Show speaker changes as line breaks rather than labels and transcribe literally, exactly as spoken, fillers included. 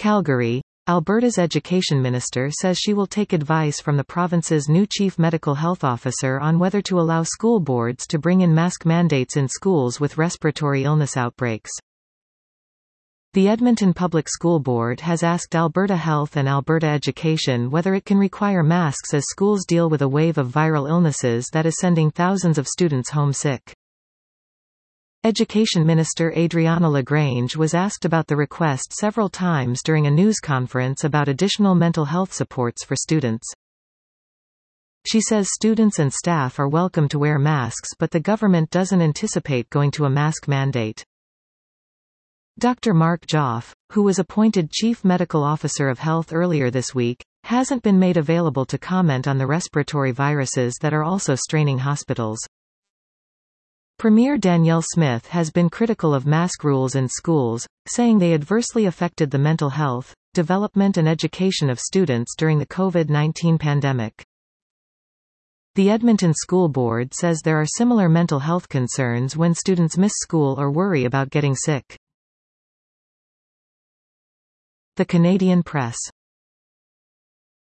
Calgary, Alberta's education minister says she will take advice from the province's new chief medical health officer on whether to allow school boards to bring in mask mandates in schools with respiratory illness outbreaks. The Edmonton Public School Board has asked Alberta Health and Alberta Education whether it can require masks as schools deal with a wave of viral illnesses that is sending thousands of students home sick. Education Minister Adriana LaGrange was asked about the request several times during a news conference about additional mental health supports for students. She says students and staff are welcome to wear masks, but the government doesn't anticipate going to a mask mandate. Doctor Mark Joff, who was appointed Chief Medical Officer of Health earlier this week, hasn't been made available to comment on the respiratory viruses that are also straining hospitals. Premier Danielle Smith has been critical of mask rules in schools, saying they adversely affected the mental health, development and education of students during the COVID nineteen pandemic. The Edmonton School Board says there are similar mental health concerns when students miss school or worry about getting sick. The Canadian Press.